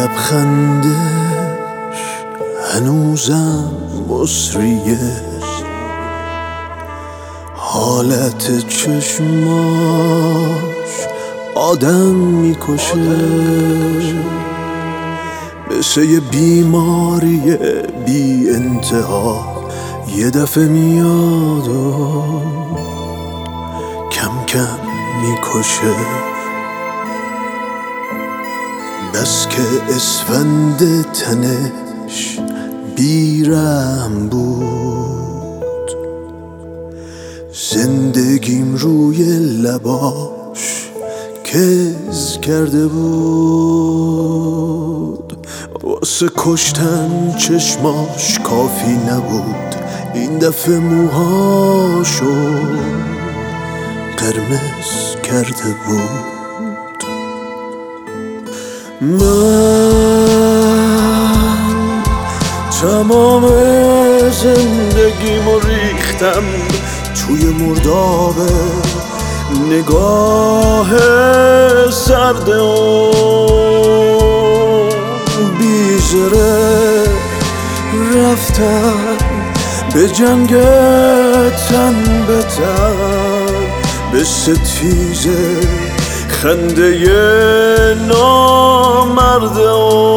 لبخندش هنوزم مصریه، حالت چشماش آدم میکشه، مثل یه بیماری بی انتها یه دفعه میاد و کم کم میکشه. بس که اسفند تنش بیرحم بود، زندگیم روی لباش کز کرده بود. واسه کشتن چشماش کافی نبود، این دفعه موهاشو قرمز کرده بود. من تمام زندگیمو ریختم توی مرداب نگاه سرد و بیزره. رفتم به جنگ تن به تن، به ستیزه خنده نامرده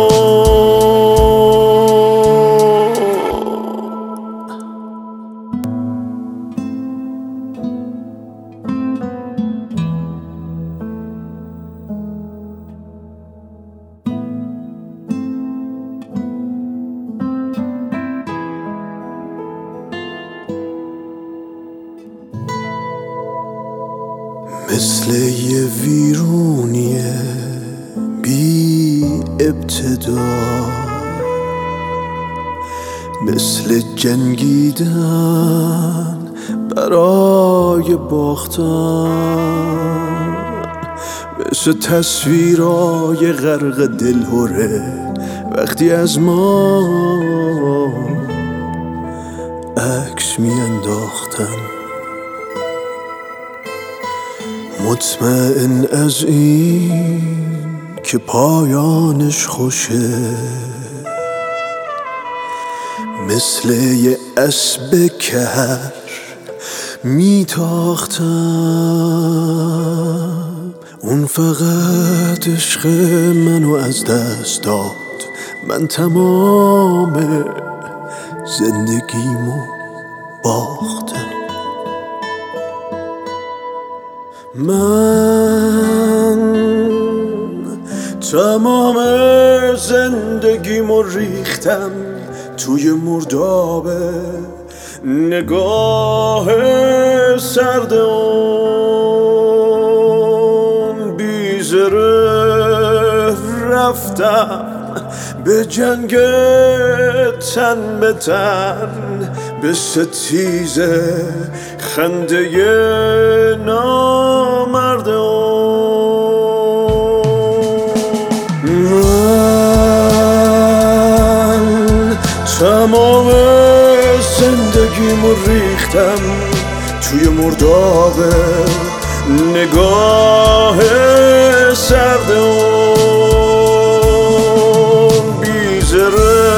مثل یه ویرونیه بی ابتدا، مثل جنگیدن برای باختن، مثل تصویرای غرق دلهوره وقتی از ما عکس میانداختن. مطمئن از این که پایانش خوشه، مثل یه اسب کهر میتاختم. اون فقط عشق منو از دست داد، من تمام زندگیمو باختم. من تمام زندگیمو ریختم توی مرداب نگاه سرد اون بیزره. رفتم به جنگ تن به تن، به ستیزه خنده نامرده. من تمام زندگیمو ریختم توی مرداب نگاه سرد اون بیزره.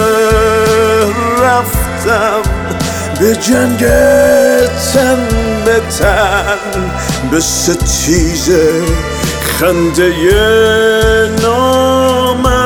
رفتم به جنگ تن به تن، به ستیزه خنده نامرده.